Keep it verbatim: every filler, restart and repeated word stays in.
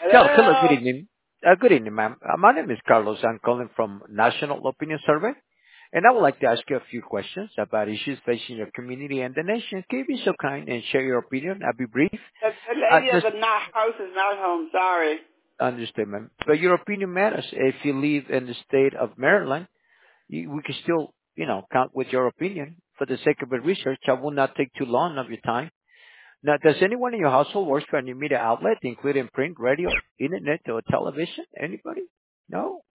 Yeah, hello, good Hello. evening. Uh, good evening, ma'am. Uh, my name is Carlos. I'm calling from National Opinion Survey, and I would like to ask you a few questions about issues facing your community and the nation. Can you be so kind and share your opinion? I'll be brief. The, the I lady at just the not house is not home. Sorry. understand, ma'am. But your opinion matters. If you live in the state of Maryland, you, we can still, you know, count with your opinion. For the sake of the research, I will not take too long of your time. Now, does anyone in your household work for any media outlet, including print, radio, internet, or television? Anybody? No?